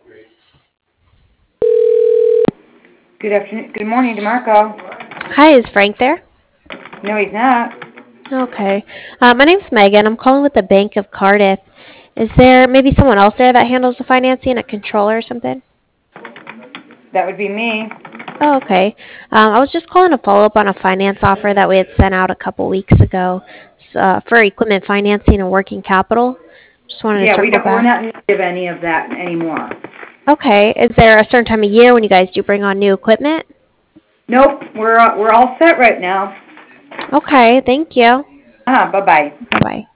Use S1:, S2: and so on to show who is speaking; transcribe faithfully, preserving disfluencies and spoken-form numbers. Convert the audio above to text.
S1: Good afternoon. Good morning, DeMarco.
S2: Hi, is Frank there?
S1: No, he's not.
S2: Okay. Uh, my name's Megan. I'm calling with the Bank of Cardiff. Is there maybe someone else there that handles the financing, a controller or something?
S1: That would be me.
S2: Oh, okay. Um, I was just calling to follow up on a finance offer that we had sent out a couple weeks ago uh, for equipment financing and working capital. Just wanted to
S1: Yeah, we
S2: circle
S1: don't. We're
S2: back.
S1: not in need of any of that anymore.
S2: Okay. Is there a certain time of year when you guys do bring on new equipment?
S1: Nope. We're uh, we're all set right now.
S2: Okay. Thank you.
S1: Uh huh. Bye bye.
S2: Bye bye.